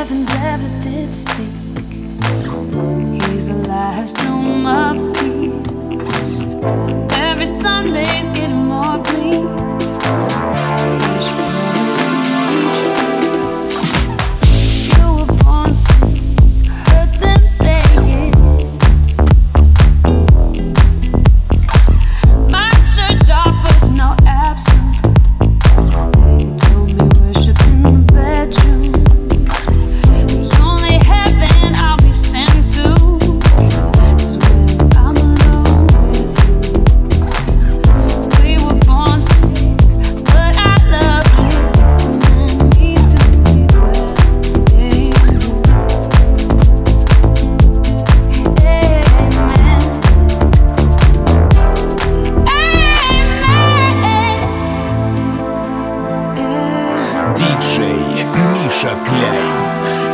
heavens ever did speak. He's the last doom of peace. Every Sunday's getting more bleak. You were born sick, heard them say it. My church offers no absolute. You told me worship in the bedroom. The only heaven I'll be sent to is when I'm alone with you. We were born sick, but I love you, and I need to be well. Диджей Миша Кляйн.